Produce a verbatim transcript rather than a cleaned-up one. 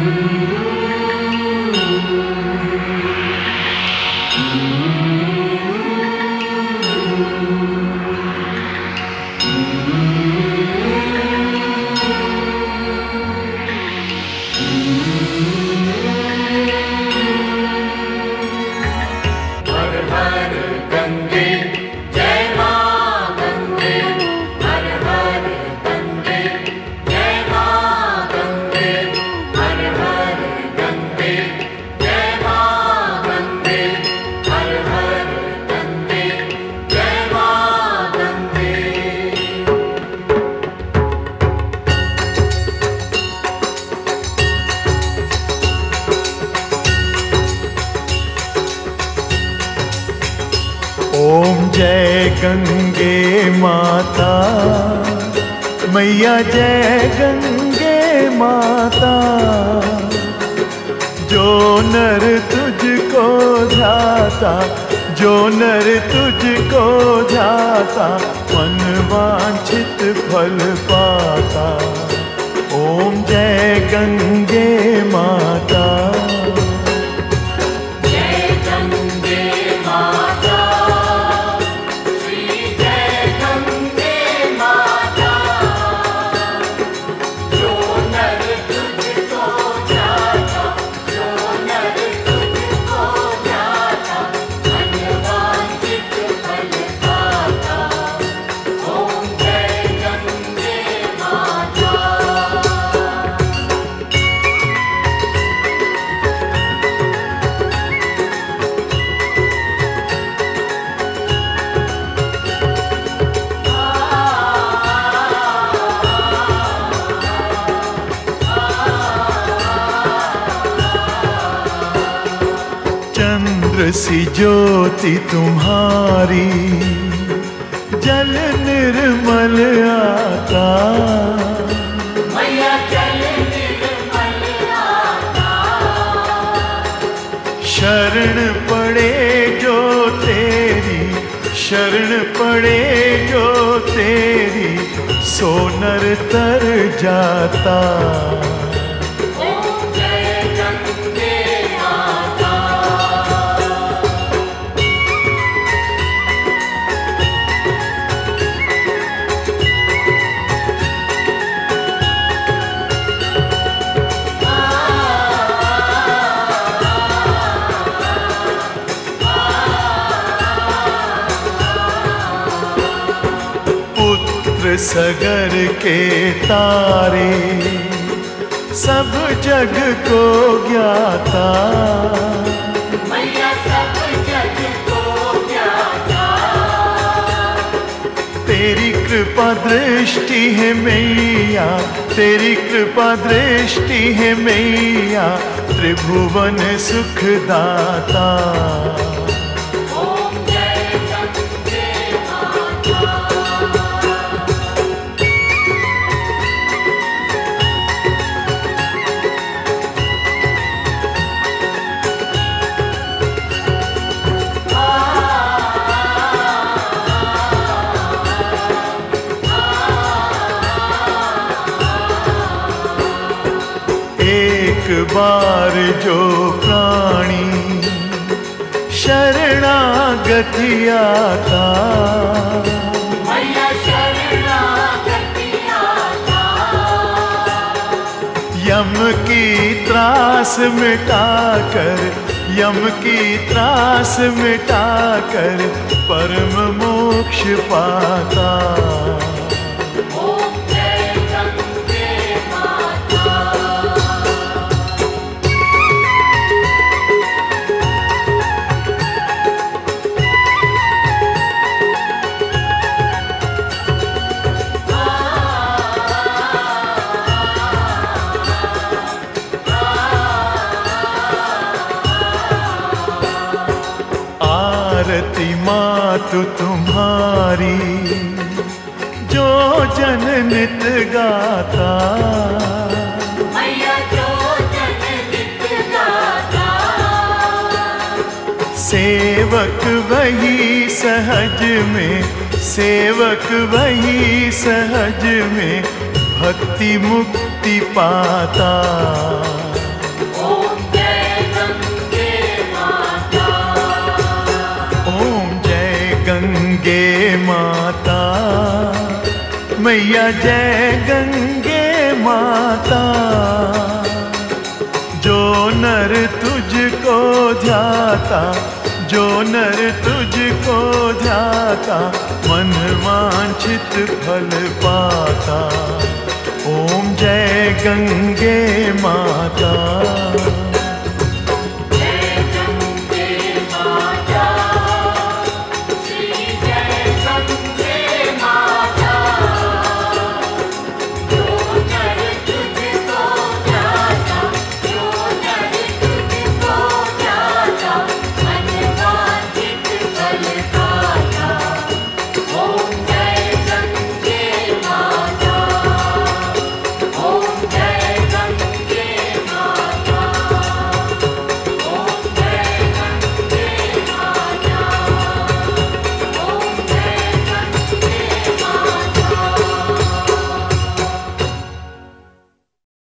ओम जय गंगे माता, मैया जय गंगे माता। जो नर तुझको ध्याता, जो नर तुझको ध्याता, मन वांछित फल पाता। ओम जय गंगे माता। चंद्र सी ज्योति तुम्हारी, जल निर्मल आता। मैया जल निर्मल आता। शरण पड़े जो तेरी, शरण पड़े जो तेरी, सो नर तर जाता। सगर के तारे, सब जग को ज्ञाता। मैया सब जग को ज्ञाता। तेरी कृपा दृष्टि है मैया, तेरी कृपा दृष्टि है मैया, त्रिभुवन सुखदाता। एक बार जो प्राणी शरणागति आता, मैया शरणागति आता। यम की त्रास मिटाकर, यम की त्रास मिटाकर, परम मोक्ष पाता। आरती मातु तुम्हारी, जो जन नित गाता। मैया जो जन नित गाता। सेवक वही सहज में, सेवक वही सहज में, भक्ति मुक्ति पाता। माता, मैया जय गंगे माता। जो नर तुझको ध्याता, जो नर तुझको ध्याता, मन वांछित फल पाता। ओम जय गंगे माता।